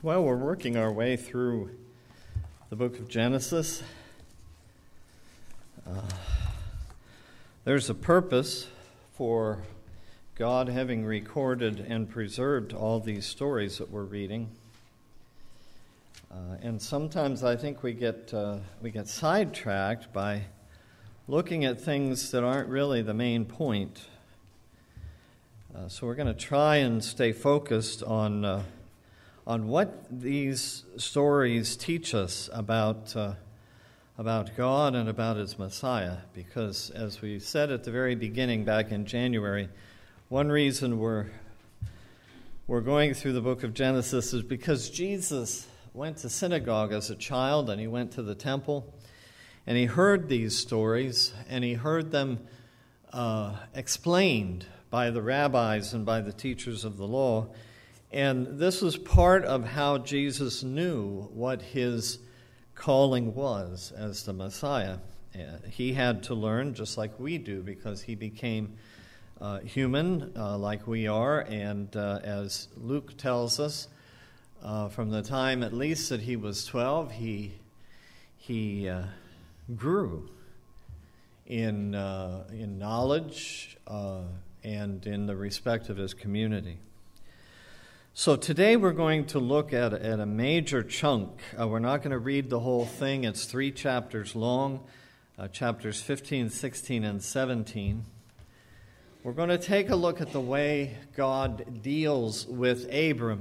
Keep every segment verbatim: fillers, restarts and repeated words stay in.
Well, we're working our way through the book of Genesis. Uh, there's a purpose for God having recorded and preserved all these stories that we're reading. Uh, and sometimes I think we get uh, we get sidetracked by looking at things that aren't really the main point. Uh, so we're going to try and stay focused on uh, on what these stories teach us about uh, about God and about His Messiah. Because, as we said at the very beginning back in January, one reason we're we're going through the book of Genesis is because Jesus went to synagogue as a child, and he went to the temple, and he heard these stories, and he heard them uh, explained by the rabbis and by the teachers of the law. And this was part of how Jesus knew what his calling was as the Messiah. He had to learn just like we do, because he became uh, human uh, like we are. And uh, as Luke tells us, uh, from the time at least that he was twelve, he he uh, grew in uh, in knowledge uh, and in the respect of his community. So today we're going to look at, at a major chunk. Uh, we're not going to read the whole thing. It's three chapters long, uh, chapters fifteen, sixteen, and seventeen. We're going to take a look at the way God deals with Abram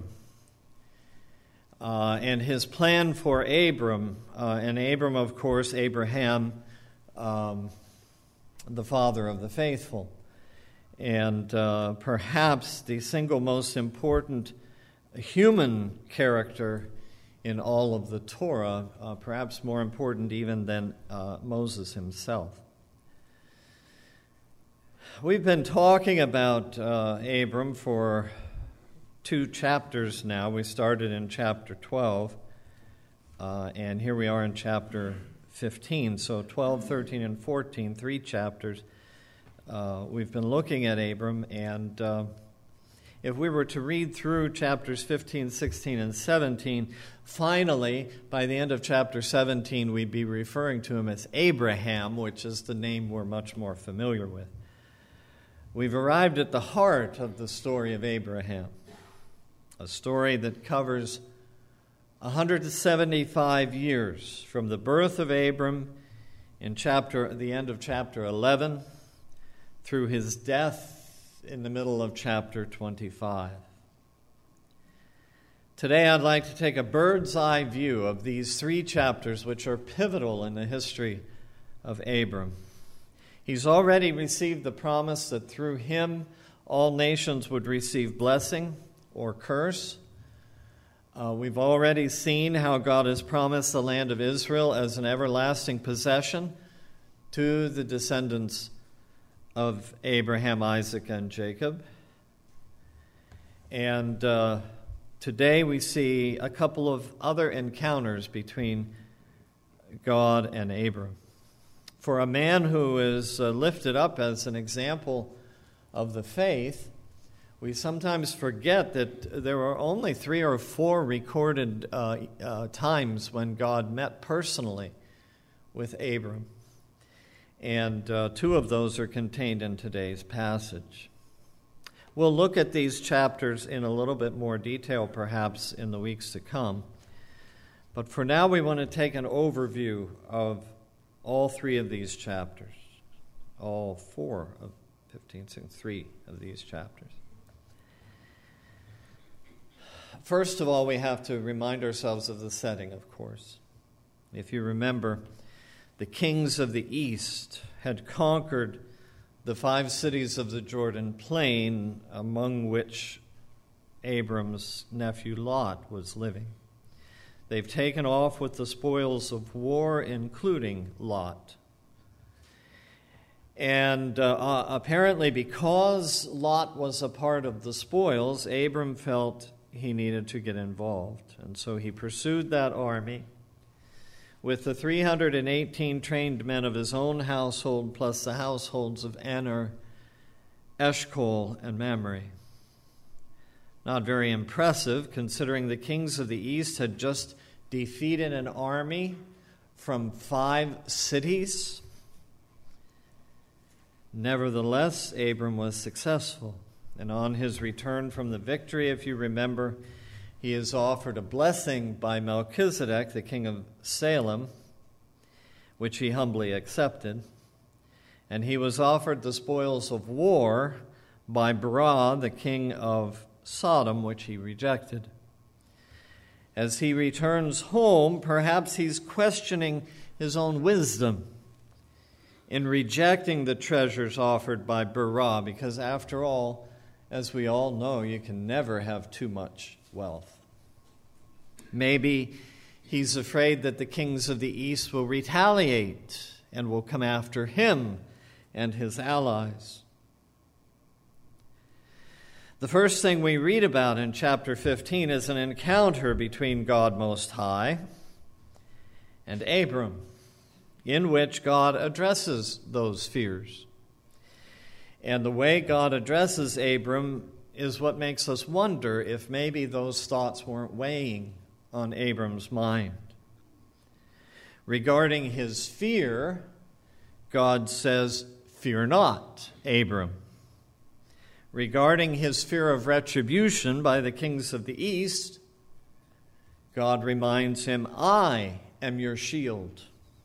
uh, and his plan for Abram. Uh, and Abram, of course, Abraham, um, the father of the faithful. And uh, perhaps the single most important human character in all of the Torah, uh, perhaps more important even than uh, Moses himself. We've been talking about uh, Abram for two chapters now. We started in chapter twelve, uh, and here we are in chapter fifteen. So twelve, thirteen, and fourteen, three chapters. Uh, we've been looking at Abram, and uh, if we were to read through chapters fifteen, sixteen, and seventeen, finally, by the end of chapter seventeen, we'd be referring to him as Abraham, which is the name we're much more familiar with. We've arrived at the heart of the story of Abraham, a story that covers one hundred seventy-five years from the birth of Abram in chapter, the end of chapter eleven, through his death in the middle of chapter twenty-five. Today I'd like to take a bird's eye view of these three chapters, which are pivotal in the history of Abram. He's already received the promise that through him all nations would receive blessing or curse. Uh, we've already seen how God has promised the land of Israel as an everlasting possession to the descendants of Abraham, Isaac, and Jacob. And uh, today we see a couple of other encounters between God and Abram. For a man who is uh, lifted up as an example of the faith, we sometimes forget that there are only three or four recorded uh, uh, times when God met personally with Abram. And uh, two of those are contained in today's passage. We'll look at these chapters in a little bit more detail, perhaps, in the weeks to come. But for now, we want to take an overview of all three of these chapters, all four of fifteen, sixteen, three of these chapters. First of all, we have to remind ourselves of the setting, of course. If you remember, the kings of the east had conquered the five cities of the Jordan plain, among which Abram's nephew Lot was living. They've taken off with the spoils of war, including Lot. And uh, uh, apparently because Lot was a part of the spoils, Abram felt he needed to get involved. And so he pursued that army with the three hundred eighteen trained men of his own household, plus the households of Aner, Eshcol, and Mamre. Not very impressive, considering the kings of the east had just defeated an army from five cities. Nevertheless, Abram was successful. And on his return from the victory, if you remember, he is offered a blessing by Melchizedek, the king of Salem, which he humbly accepted. And he was offered the spoils of war by Bera, the king of Sodom, which he rejected. As he returns home, perhaps he's questioning his own wisdom in rejecting the treasures offered by Bera, because after all, as we all know, you can never have too much wealth. Maybe he's afraid that the kings of the east will retaliate and will come after him and his allies. The first thing we read about in chapter fifteen is an encounter between God Most High and Abram, in which God addresses those fears. And the way God addresses Abram is what makes us wonder if maybe those thoughts weren't weighing on Abram's mind. Regarding his fear, God says, "Fear not, Abram." Regarding his fear of retribution by the kings of the east, God reminds him, "I am your shield."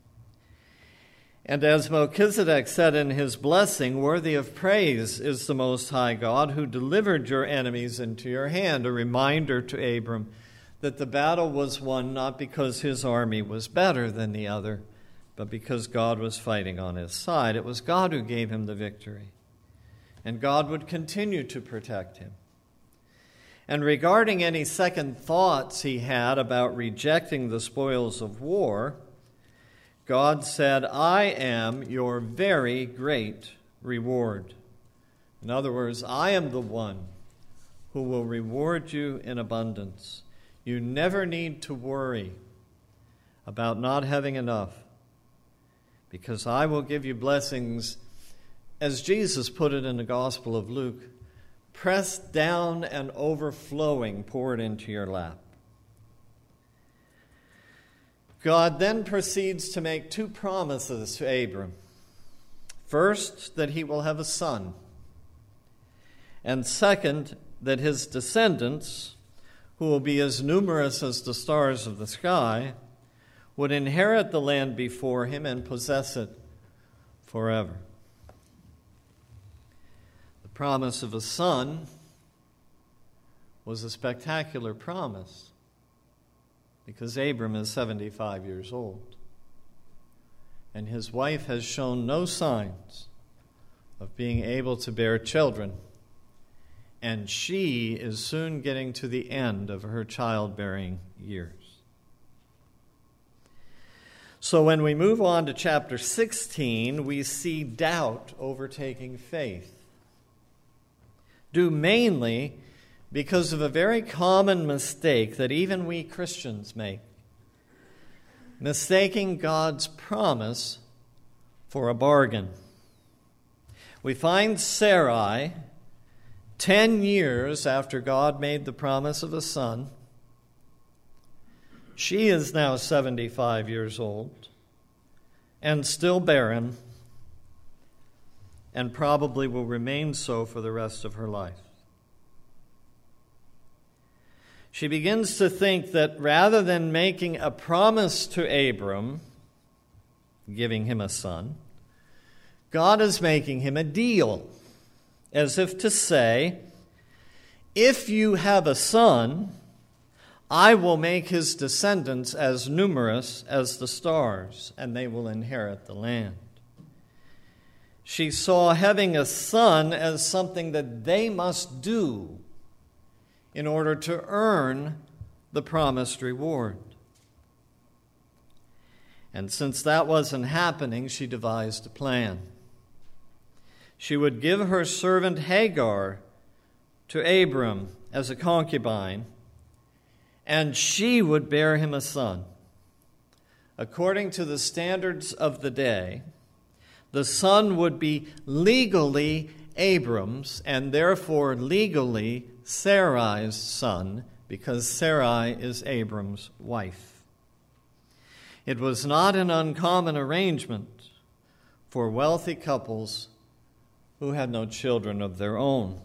And as Melchizedek said in his blessing, "Worthy of praise is the Most High God who delivered your enemies into your hand," a reminder to Abram that the battle was won not because his army was better than the other, but because God was fighting on his side. It was God who gave him the victory, and God would continue to protect him. And regarding any second thoughts he had about rejecting the spoils of war, God said, "I am your very great reward." In other words, I am the one who will reward you in abundance. You never need to worry about not having enough, because I will give you blessings, as Jesus put it in the Gospel of Luke, pressed down and overflowing, poured into your lap. God then proceeds to make two promises to Abram. First, that he will have a son. And second, that his descendants, who will be as numerous as the stars of the sky, would inherit the land before him and possess it forever. The promise of a son was a spectacular promise, because Abram is seventy-five years old, and his wife has shown no signs of being able to bear children, and she is soon getting to the end of her childbearing years. So when we move on to chapter sixteen, we see doubt overtaking faith, due mainly because of a very common mistake that even we Christians make: mistaking God's promise for a bargain. We find Sarai, ten years after God made the promise of a son. She is now seventy-five years old and still barren, and probably will remain so for the rest of her life. She begins to think that rather than making a promise to Abram, giving him a son, God is making him a deal, as if to say, "If you have a son, I will make his descendants as numerous as the stars, and they will inherit the land." She saw having a son as something that they must do in order to earn the promised reward. And since that wasn't happening, she devised a plan. She would give her servant Hagar to Abram as a concubine, and she would bear him a son. According to the standards of the day, the son would be legally Abram's and therefore legally Sarai's son, because Sarai is Abram's wife. It was not an uncommon arrangement for wealthy couples who had no children of their own.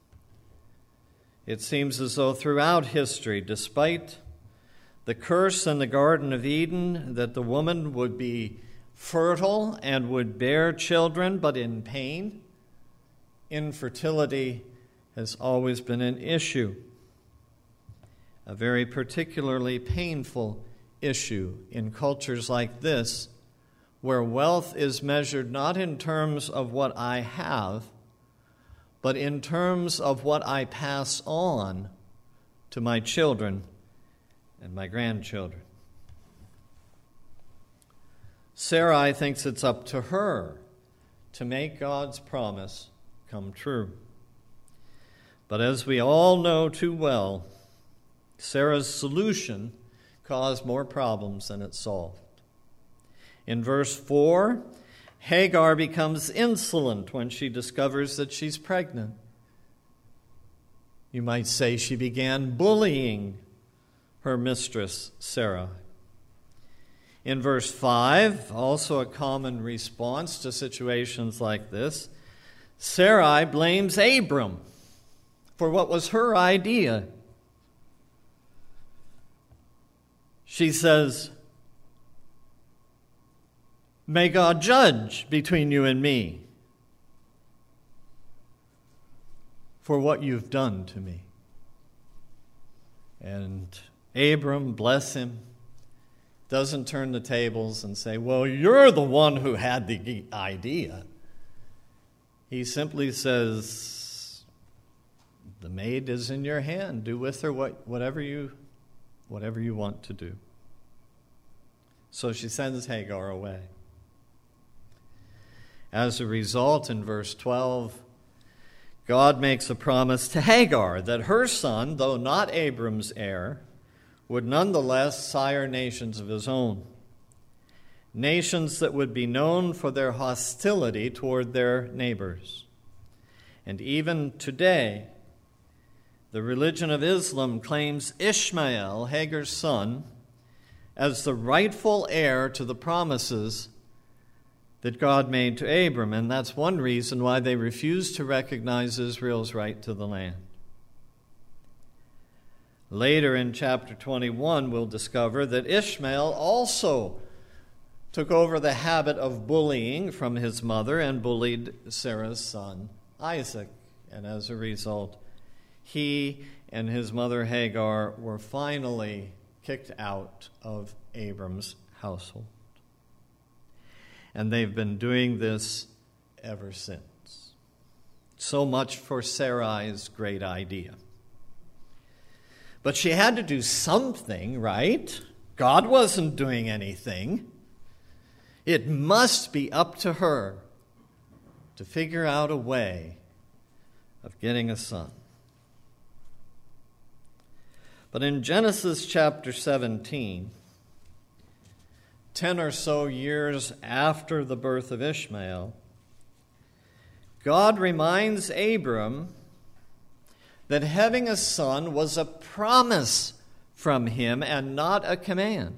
It seems as though throughout history, despite the curse in the Garden of Eden that the woman would be fertile and would bear children, but in pain, infertility has always been an issue, a very particularly painful issue in cultures like this, where wealth is measured not in terms of what I have, but in terms of what I pass on to my children and my grandchildren. Sarai thinks it's up to her to make God's promise come true. But as we all know too well, Sarah's solution caused more problems than it solved. In verse four, Hagar becomes insolent when she discovers that she's pregnant. You might say she began bullying her mistress, Sarah. In verse five, also a common response to situations like this, Sarai blames Abram for what was her idea. She says, "May God judge between you and me for what you've done to me." And Abram, bless him, doesn't turn the tables and say, "Well, you're the one who had the idea." He simply says, "The maid is in your hand. Do with her what, whatever you, whatever you want to do." So she sends Hagar away. As a result, in verse twelve, God makes a promise to Hagar that her son, though not Abram's heir, would nonetheless sire nations of his own, nations that would be known for their hostility toward their neighbors. And even today, the religion of Islam claims Ishmael, Hagar's son, as the rightful heir to the promises that God made to Abram, and that's one reason why they refuse to recognize Israel's right to the land. Later in chapter twenty-one, we'll discover that Ishmael also took over the habit of bullying from his mother and bullied Sarah's son, Isaac. And as a result, he and his mother Hagar were finally kicked out of Abram's household. And they've been doing this ever since. So much for Sarai's great idea. But she had to do something, right? God wasn't doing anything. It must be up to her to figure out a way of getting a son. But in Genesis chapter seventeen, ten or so years after the birth of Ishmael, God reminds Abram that having a son was a promise from him and not a command.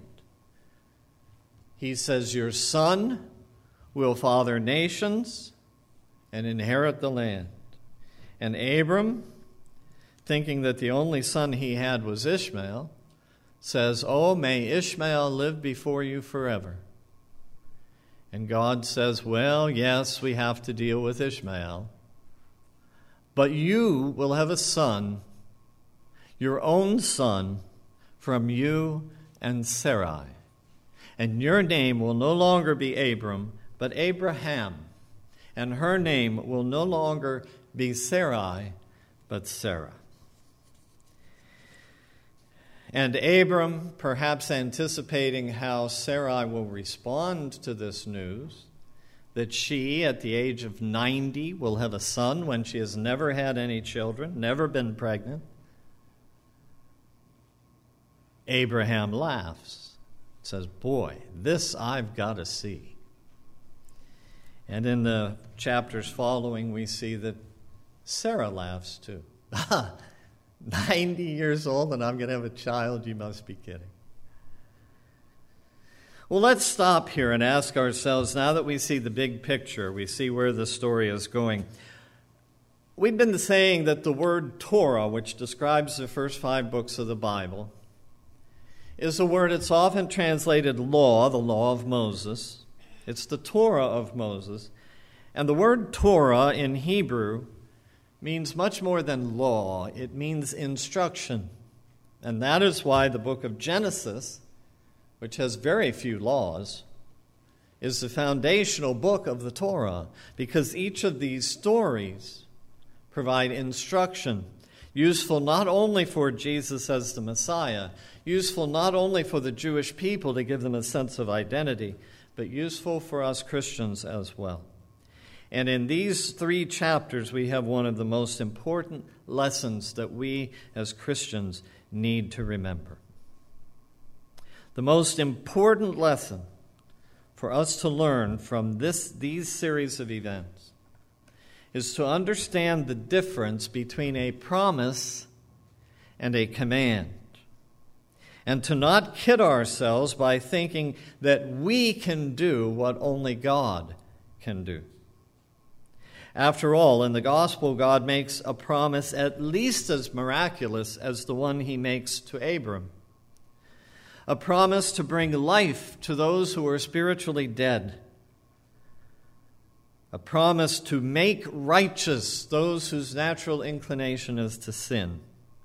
He says, "Your son will father nations and inherit the land." And Abram, thinking that the only son he had was Ishmael, says, "Oh, may Ishmael live before you forever." And God says, "Well, yes, we have to deal with Ishmael. But you will have a son, your own son, from you and Sarai. And your name will no longer be Abram, but Abraham. And her name will no longer be Sarai, but Sarah." And Abram, perhaps anticipating how Sarai will respond to this news, that she, at the age of ninety, will have a son when she has never had any children, never been pregnant, Abraham laughs, says, "Boy, this I've got to see." And in the chapters following, we see that Sarah laughs too. ninety years old and I'm going to have a child? You must be kidding. Well, let's stop here and ask ourselves, now that we see the big picture, we see where the story is going. We've been saying that the word Torah, which describes the first five books of the Bible, is a word that's often translated law, the law of Moses. It's the Torah of Moses. And the word Torah in Hebrew means much more than law. It means instruction. And that is why the book of Genesis, which has very few laws, is the foundational book of the Torah, because each of these stories provide instruction, useful not only for Jesus as the Messiah, useful not only for the Jewish people to give them a sense of identity, but useful for us Christians as well. And in these three chapters, we have one of the most important lessons that we as Christians need to remember. The most important lesson for us to learn from this, these series of events is to understand the difference between a promise and a command, and to not kid ourselves by thinking that we can do what only God can do. After all, in the gospel, God makes a promise at least as miraculous as the one he makes to Abram. A promise to bring life to those who are spiritually dead. A promise to make righteous those whose natural inclination is to sin.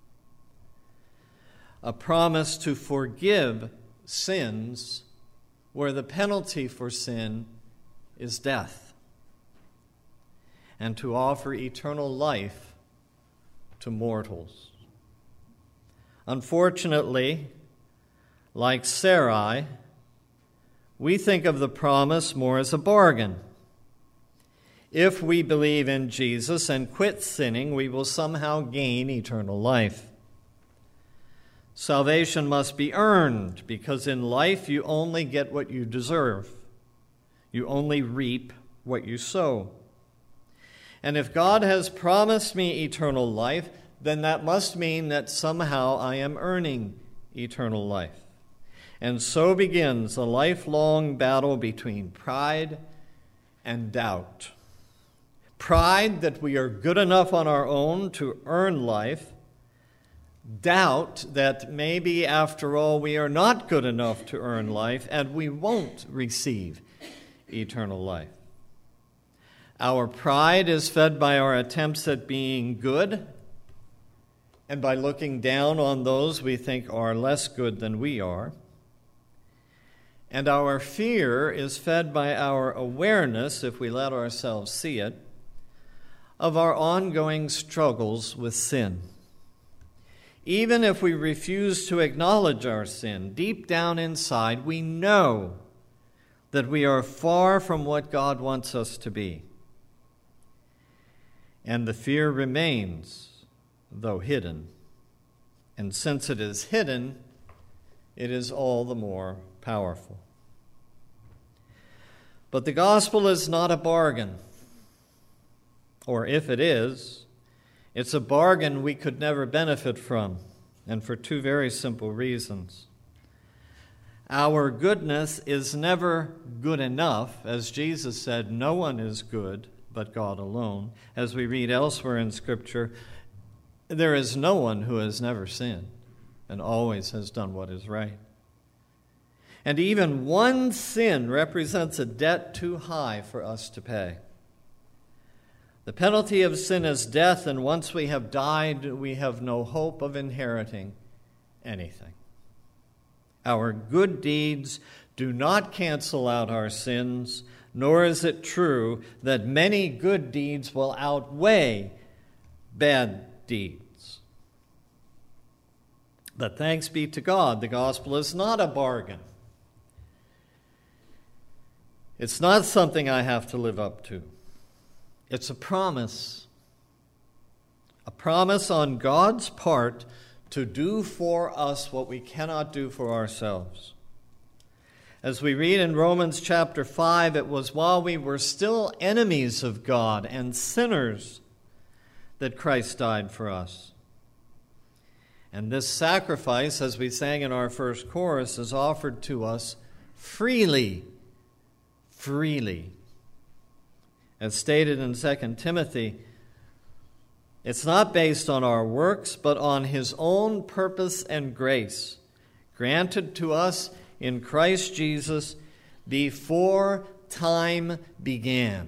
A promise to forgive sins where the penalty for sin is death. And to offer eternal life to mortals. Unfortunately, like Sarai, we think of the promise more as a bargain. If we believe in Jesus and quit sinning, we will somehow gain eternal life. Salvation must be earned, because in life you only get what you deserve. You only reap what you sow. And if God has promised me eternal life, then that must mean that somehow I am earning eternal life. And so begins a lifelong battle between pride and doubt. Pride that we are good enough on our own to earn life. Doubt that maybe, after all, we are not good enough to earn life and we won't receive eternal life. Our pride is fed by our attempts at being good and by looking down on those we think are less good than we are. And our fear is fed by our awareness, if we let ourselves see it, of our ongoing struggles with sin. Even if we refuse to acknowledge our sin, deep down inside, we know that we are far from what God wants us to be. And the fear remains, though hidden. And since it is hidden, it is all the more powerful. But the gospel is not a bargain. Or if it is, it's a bargain we could never benefit from, and for two very simple reasons. Our goodness is never good enough. As Jesus said, no one is good but God alone. As we read elsewhere in Scripture, there is no one who has never sinned and always has done what is right. And even one sin represents a debt too high for us to pay. The penalty of sin is death, and once we have died, we have no hope of inheriting anything. Our good deeds do not cancel out our sins, nor is it true that many good deeds will outweigh bad deeds. But thanks be to God, the gospel is not a bargain. It's not something I have to live up to. It's a promise. A promise on God's part to do for us what we cannot do for ourselves. As we read in Romans chapter five, it was while we were still enemies of God and sinners that Christ died for us. And this sacrifice, as we sang in our first chorus, is offered to us freely. Freely. As stated in Second Timothy, it's not based on our works, but on his own purpose and grace, granted to us in Christ Jesus before time began.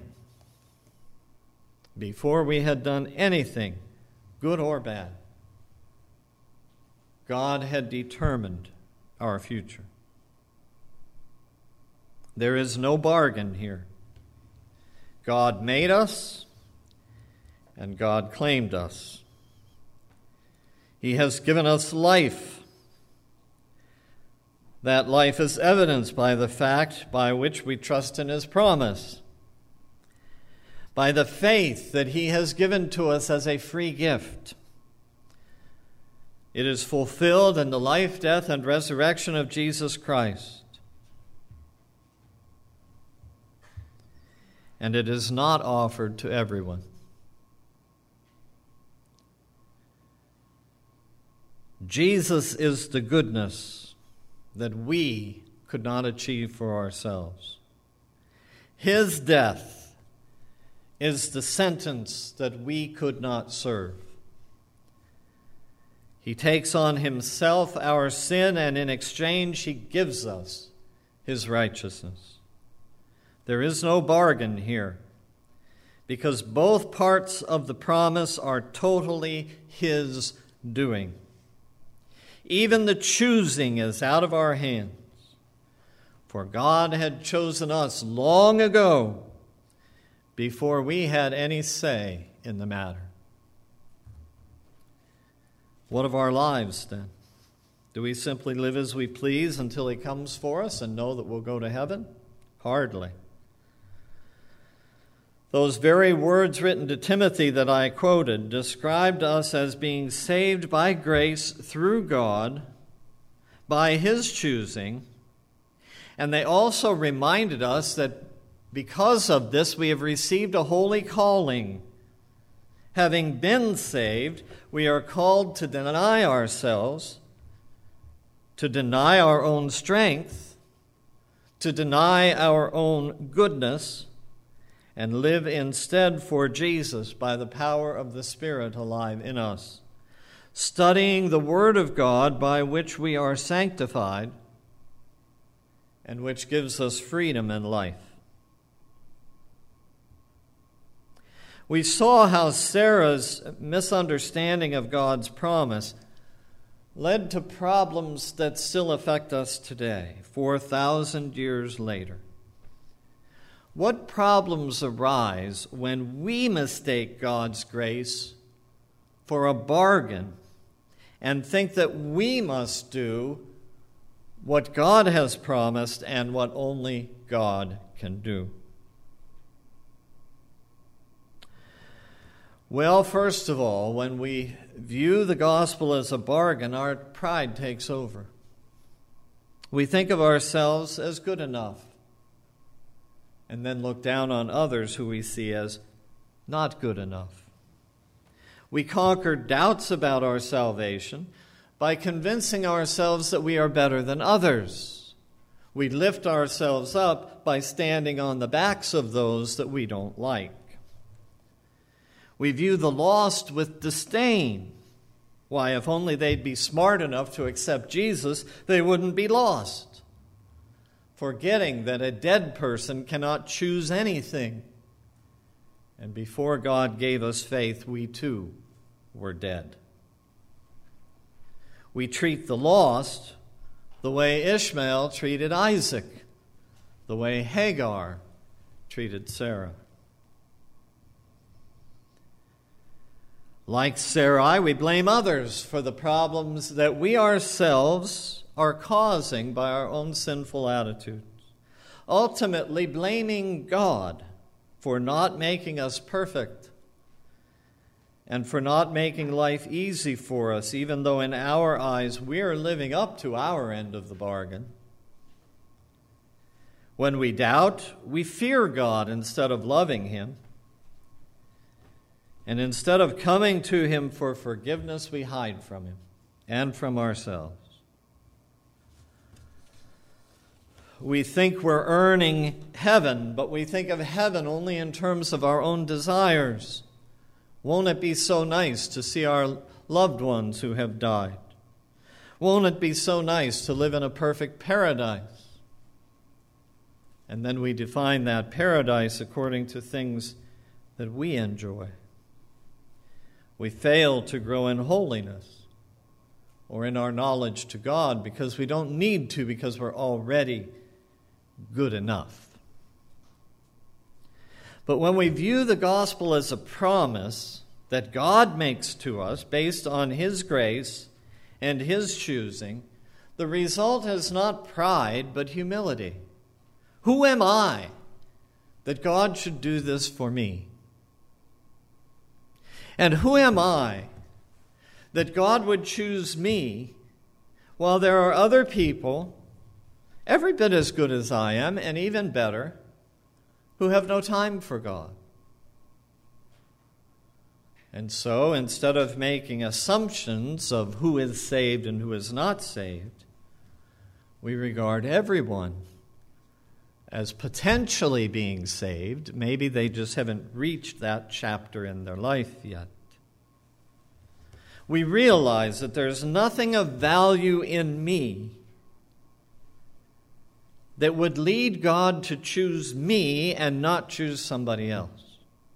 Before we had done anything, good or bad, God had determined our future. There is no bargain here. God made us, and God claimed us. He has given us life. That life is evidenced by the fact by which we trust in his promise, by the faith that he has given to us as a free gift. It is fulfilled in the life, death, and resurrection of Jesus Christ. And it is not offered to everyone. Jesus is the goodness that we could not achieve for ourselves. His death is the sentence that we could not serve. He takes on himself our sin, and in exchange he gives us his righteousness. There is no bargain here, because both parts of the promise are totally his doing. Even the choosing is out of our hands, for God had chosen us long ago before we had any say in the matter. What of our lives, then? Do we simply live as we please until he comes for us and know that we'll go to heaven? Hardly. Those very words written to Timothy that I quoted described us as being saved by grace through God, by his choosing, and they also reminded us that because of this we have received a holy calling. Having been saved, we are called to deny ourselves, to deny our own strength, to deny our own goodness, and live instead for Jesus by the power of the Spirit alive in us, studying the Word of God by which we are sanctified and which gives us freedom and life. We saw how Sarah's misunderstanding of God's promise led to problems that still affect us today, four thousand years later. What problems arise when we mistake God's grace for a bargain and think that we must do what God has promised and what only God can do? Well, first of all, when we view the gospel as a bargain, our pride takes over. We think of ourselves as good enough, and then look down on others who we see as not good enough. We conquer doubts about our salvation by convincing ourselves that we are better than others. We lift ourselves up by standing on the backs of those that we don't like. We view the lost with disdain. Why, if only they'd be smart enough to accept Jesus, they wouldn't be lost. Forgetting that a dead person cannot choose anything. And before God gave us faith, we too were dead. We treat the lost the way Ishmael treated Isaac, the way Hagar treated Sarah. Like Sarai, we blame others for the problems that we ourselves are causing by our own sinful attitudes, ultimately blaming God for not making us perfect and for not making life easy for us, even though in our eyes we are living up to our end of the bargain. When we doubt, we fear God instead of loving him. And instead of coming to him for forgiveness, we hide from him. and from ourselves. We think we're earning heaven, but we think of heaven only in terms of our own desires. Won't it be so nice to see our loved ones who have died? Won't it be so nice to live in a perfect paradise? And then we define that paradise according to things that we enjoy. We fail to grow in holiness or in our knowledge to God because we don't need to, because we're already good enough. But when we view the gospel as a promise that God makes to us based on His grace and His choosing, the result is not pride but humility. Who am I that God should do this for me? And who am I that God would choose me while there are other people every bit as good as I am, and even better, who have no time for God? And so, instead of making assumptions of who is saved and who is not saved, we regard everyone as potentially being saved. Maybe they just haven't reached that chapter in their life yet. We realize that there's nothing of value in me that would lead God to choose me and not choose somebody else.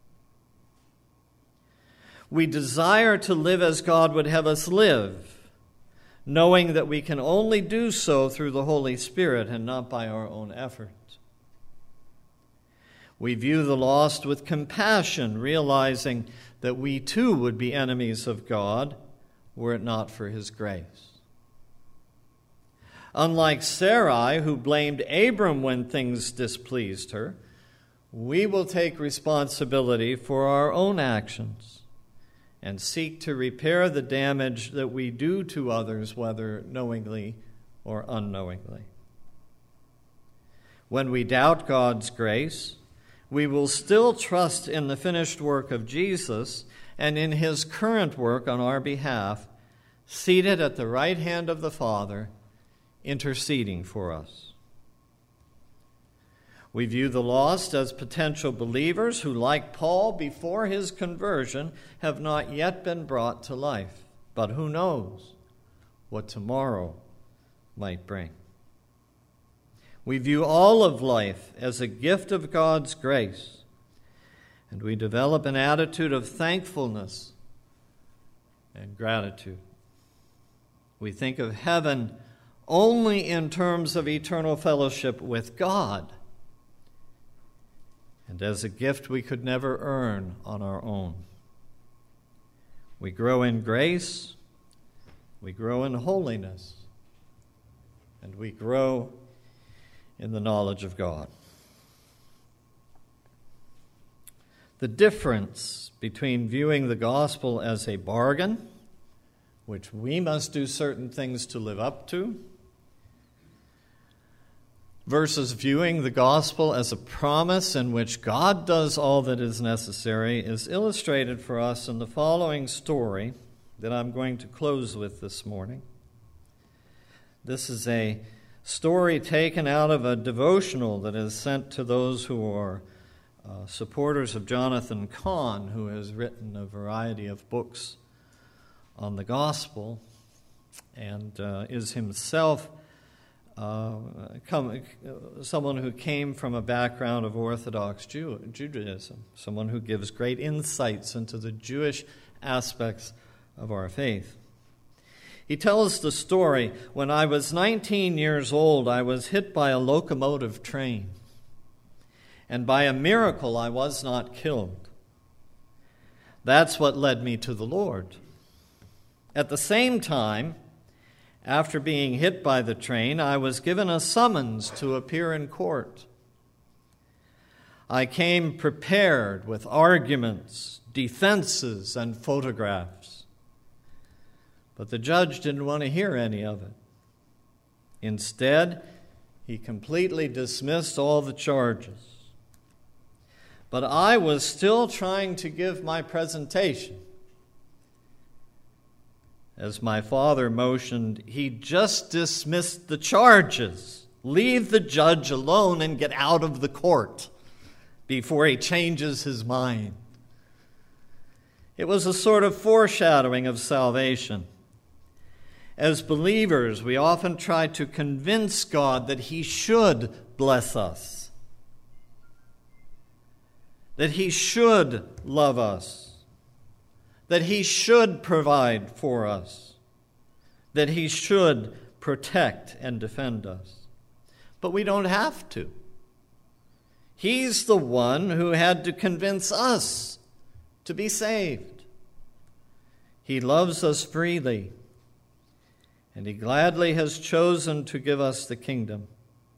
We desire to live as God would have us live, knowing that we can only do so through the Holy Spirit and not by our own effort. We view the lost with compassion, realizing that we too would be enemies of God were it not for His grace. Unlike Sarai, who blamed Abram when things displeased her, we will take responsibility for our own actions and seek to repair the damage that we do to others, whether knowingly or unknowingly. When we doubt God's grace, we will still trust in the finished work of Jesus and in His current work on our behalf, seated at the right hand of the Father, interceding for us. We view the lost as potential believers who, like Paul before his conversion, have not yet been brought to life. But who knows what tomorrow might bring. We view all of life as a gift of God's grace, and we develop an attitude of thankfulness and gratitude. We think of heaven only in terms of eternal fellowship with God, and as a gift we could never earn on our own. We grow in grace, we grow in holiness, and we grow in the knowledge of God. The difference between viewing the gospel as a bargain, which we must do certain things to live up to, versus viewing the gospel as a promise in which God does all that is necessary, is illustrated for us in the following story that I'm going to close with this morning. This is a story taken out of a devotional that is sent to those who are uh, supporters of Jonathan Cahn, who has written a variety of books on the gospel and uh, is himself uh, come, someone who came from a background of Orthodox Jew, Judaism, someone who gives great insights into the Jewish aspects of our faith. He tells the story, when I was nineteen years old, I was hit by a locomotive train, and by a miracle I was not killed. That's what led me to the Lord. At the same time, after being hit by the train, I was given a summons to appear in court. I came prepared with arguments, defenses, and photographs. But the judge didn't want to hear any of it. Instead, he completely dismissed all the charges. But I was still trying to give my presentation. as my father motioned, he just dismissed the charges. Leave the judge alone and get out of the court before he changes his mind. It was a sort of foreshadowing of salvation. As believers, we often try to convince God that he should bless us, that he should love us, that he should provide for us, that he should protect and defend us. But we don't have to. He's the one who had to convince us to be saved. He loves us freely, and he gladly has chosen to give us the kingdom.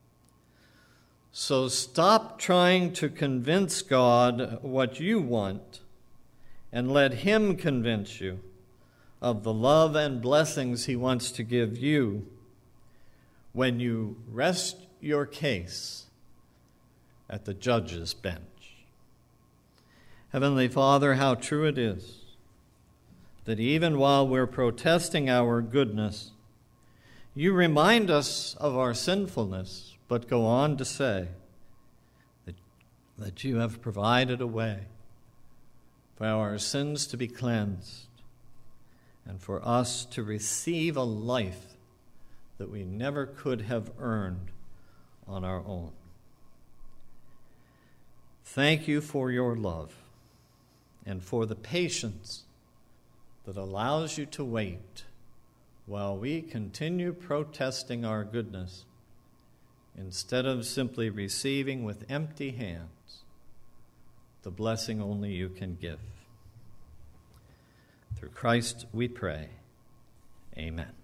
So stop trying to convince God what you want, and let him convince you of the love and blessings he wants to give you when you rest your case at the judge's bench. Heavenly Father, how true it is that even while we're protesting our goodness, you remind us of our sinfulness, but go on to say that, that you have provided a way for our sins to be cleansed and for us to receive a life that we never could have earned on our own. Thank you for your love and for the patience that allows you to wait while we continue protesting our goodness instead of simply receiving with empty hands the blessing only you can give. Through Christ we pray. Amen.